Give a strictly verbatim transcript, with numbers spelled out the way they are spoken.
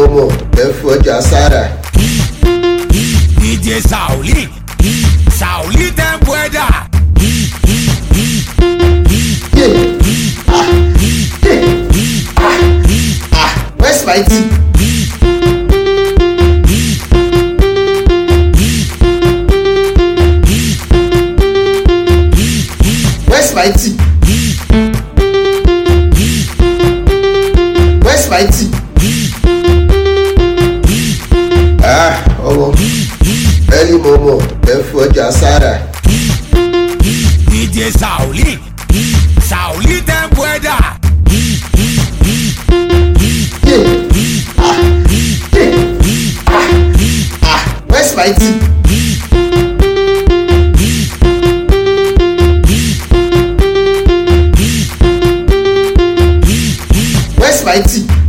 mọ̀ ẹ fọjà sára. D J Sauli, Sauli Tempweda. Yeah. Ah. Yeah. Ah. Ah. Where's my tea? Where's my tea? Where's my tea? Ah, ọmọ ẹni mo mọ̀ ẹ fọjà sára. D J Sauli, Sauli Tempweda. Yeah. Ah. Yeah. Ah. Ah. Where's my tea? Where's my tea?